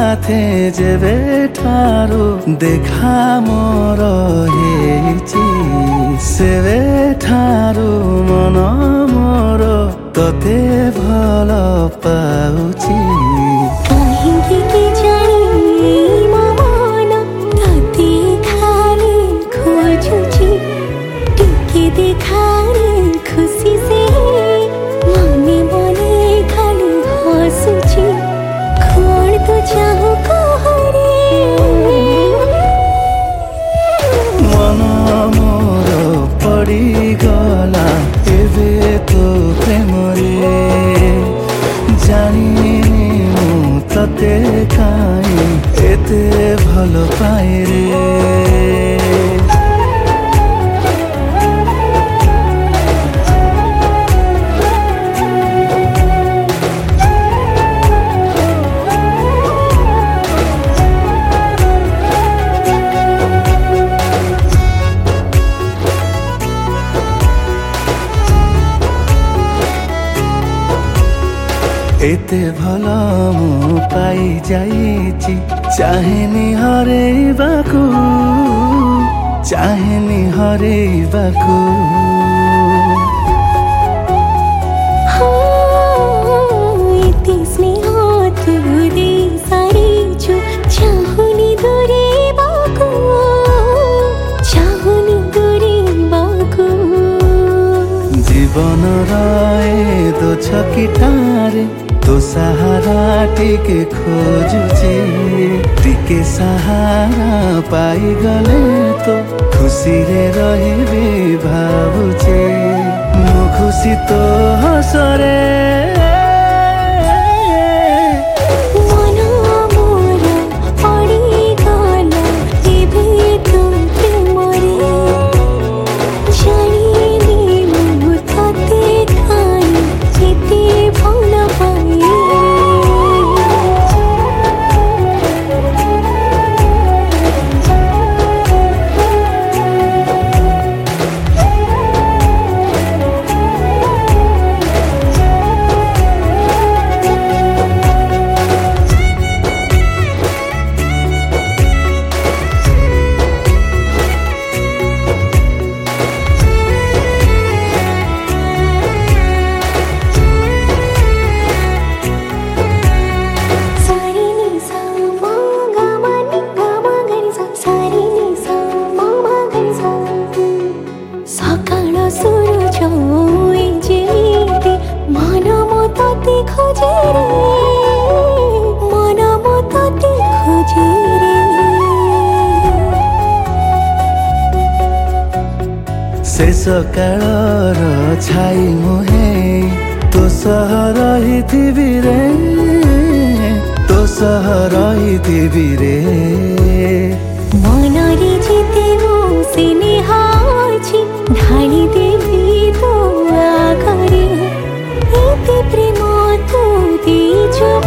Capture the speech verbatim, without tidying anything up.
साथे जेबे ठारू देखा मोर हेची सेबे ठारू मन मोर तते भल पाउची काहिंकी के जानी मो मन तते खाली खोजुची टिके देखारे खुशी से मने मने खाली हसुची कौन तो चाहू कहरे मन मोर पड़ी गला एबे तो प्रेम रे जानी मु तते काई एते भल पाए रे एते भल मु पाई जाइची चाहेनी हरेबाकू चाहेनी हरेबाकू एते स्नेह तू दे सारीचु चाहुनी दूरेबाकू चाहुनी दूरेबाकू जीवन रहे दो छकिटारे तो सहारा टिके खोजुची टिके सहारा पाई गले तो खुशी रे रहिबी भाबुची मो खुशी तो हसरे शेष कालर छाई मुहे तो सह रहिथिबी रे तो सह रहिथिबी रे मनरे जिते मो स्नेह अछि ढाली देबी तो आगरे एते प्रेम तू देछु